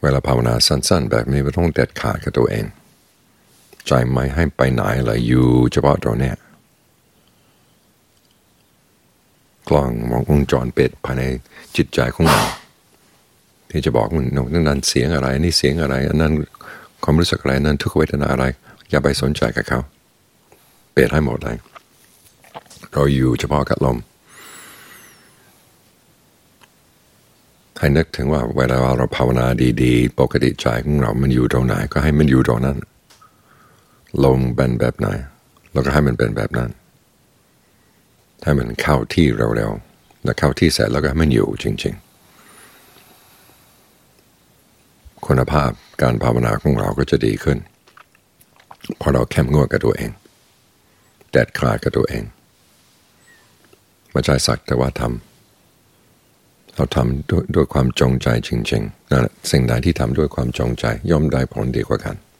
เวลาภาวนาสั้นๆแบบนี้ไม่ต้องเด็ดขาดกับตัวเองใจไม่ให้ไปไหนเลยอยู่เฉพาะตรงนี้กล้องมองวงจรปิดภายในจิตใจของเราที่จะบอกมันนั้นเสียงอะไรนี่เสียงอะไรอันนั้นความรู้สึกอะไรนั้นทุกเวทนาอะไรอย่าไปสนใจกับเขาเปิดให้หมดเลยเราอยู่เฉพาะกับลมให้นึกถึงว่าเวลาเราภาวนาดีๆปกติใจของเรามันอยู่ตรงไหนก็ให้มันอยู่ตรงนั้นลมเป็นแบบไหนเราก็ให้มันเป็นแบบนั้นให้มันเข้าที่เร็วๆแล้วเข้าที่เสร็จแล้วก็ให้มันอยู่จริงๆคุณภาพการภาวนาของเราก็จะดีขึ้นพอเราเข้มงวดกับตัวเองเด็ดขาดกับตัวเองไม่ใช่สักแต่ว่าทำเราทำด้วยความจงใจจริงๆนั่นสิ่งใดที่ทำด้วยความจงใจย่อมได้ผลดีกว่ากัน